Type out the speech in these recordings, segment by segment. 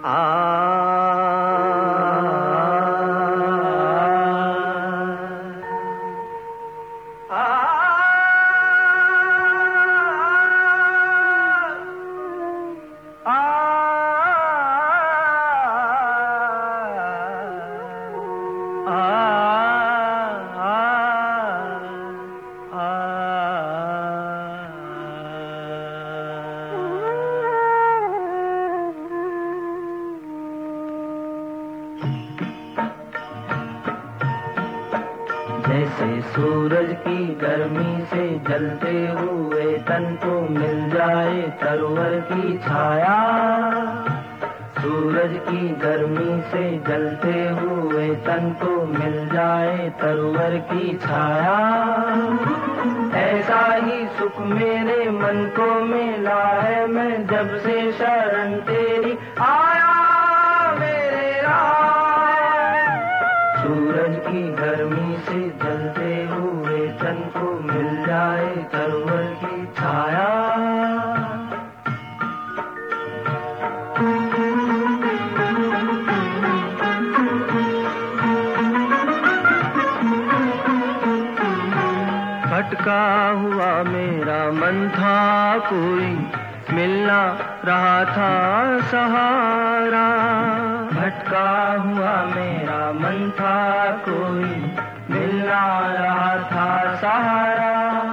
जैसे सूरज की गर्मी से जलते हुए तन को मिल जाए तरवर की छाया, सूरज की गर्मी से जलते हुए तन को मिल जाए तरवर की छाया, ऐसा ही सुख मेरे मन को मिला है मैं जब से शरण तेरी आया मेरे राम। सूरज की गर्मी से जलते हुए तन को मिल जाए तरवर की छाया, भटका हुआ मेरा मन था कोई मिलना रहा था सहारा, भटका हुआ मेरा मन था कोई मिलना रहा था सहारा,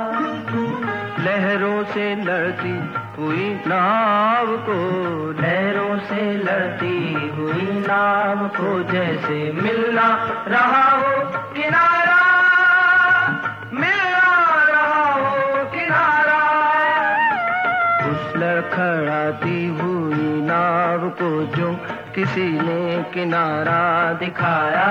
लहरों से लड़ती हुई नाव को, लहरों से लड़ती हुई नाव को जैसे मिलना रहा हो किनारा, मिलना रहा हो किनारा, उस लड़खड़ाती हुई नाव को जो किसी ने किनारा दिखाया,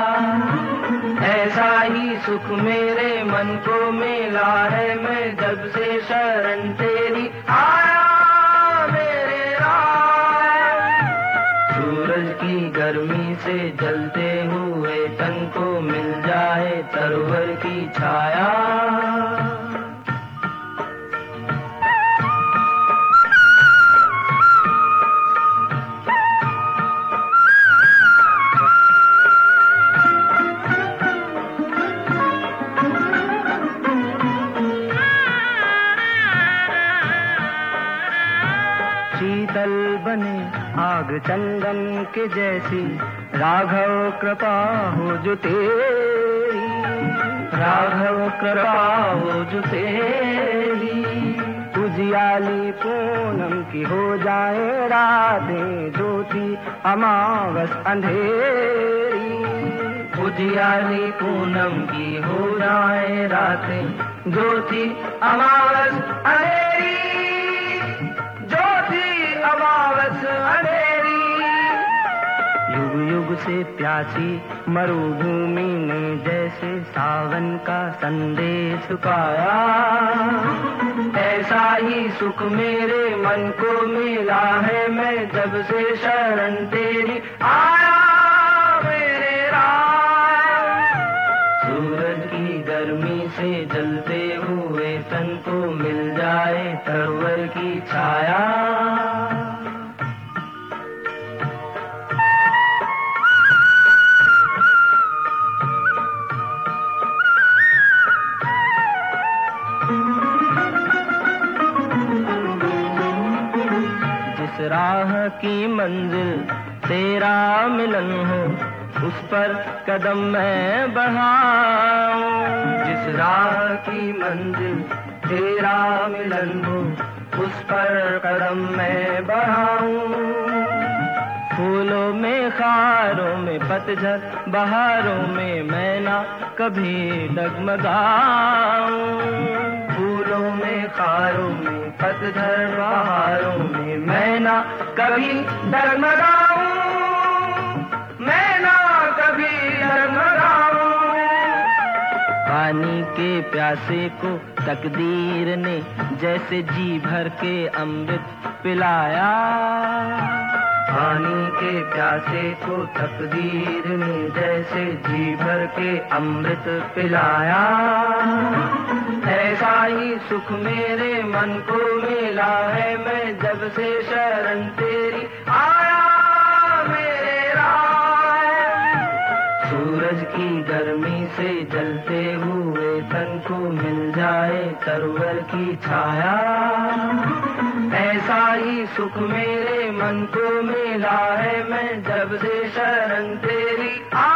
ऐसा ही सुख मेरे मन को मिला है मैं जब से शरण तेरी आया मेरे राम। सूरज की गर्मी से जलते हुए तन को मिल जाए तरवर की छाया, शीतल बने आग चंदन के जैसी राघव कृपा हो जो तेरी, राघव कृपा हो जो तेरी, उजियाली पूनम की हो जाए रातें ज्योति अमावस अंधेरी, उजियाली पूनम की हो जाए रातें ज्योति अमावस अंधेरी, अमावस अंधेरी, युग युग से प्यासी मरुभूमि ने जैसे सावन का संदेश पाया, ऐसा ही सुख मेरे मन को मिला है मैं जब से शरण तेरी आया मेरे राम। सूरज की गर्मी से जलते हुए तन को मिल जाए तरवर की छाया, जिस राह की मंजिल तेरा मिलन हो उस पर कदम मैं बढ़ाऊं, जिस राह की मंजिल तेरा मिलन हो उस पर कदम मैं बढ़ाऊं, फूलों में खारों में पतझड़ बहारों में मैं ना कभी डगमगाऊं, फूलों में खारों में पतझड़ बहारों में मैं ना कभी डगमगाऊं, मैं ना कभी डगमगाऊं। पानी के प्यासे को तकदीर ने जैसे जी भर के अमृत पिलाया, पानी के प्यासे को तकदीर ने जैसे जी भर के अमृत पिलाया, ऐसा ही सुख मेरे मन को मिला है मैं जब से शरण तेरी आया छाया। ऐसा ही सुख मेरे मन को मिला है, मैं जब से शरण तेरी